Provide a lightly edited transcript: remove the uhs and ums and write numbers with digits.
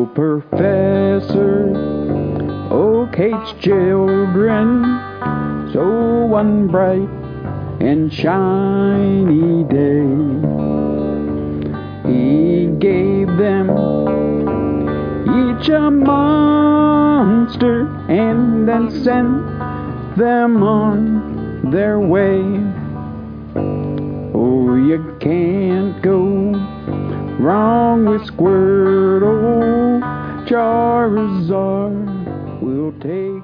old Professor Oak hates children, so one bright and shiny day he gave them each a monster and then sent them on their way. Oh, you can't go wrong with Squirtle. Charizard will take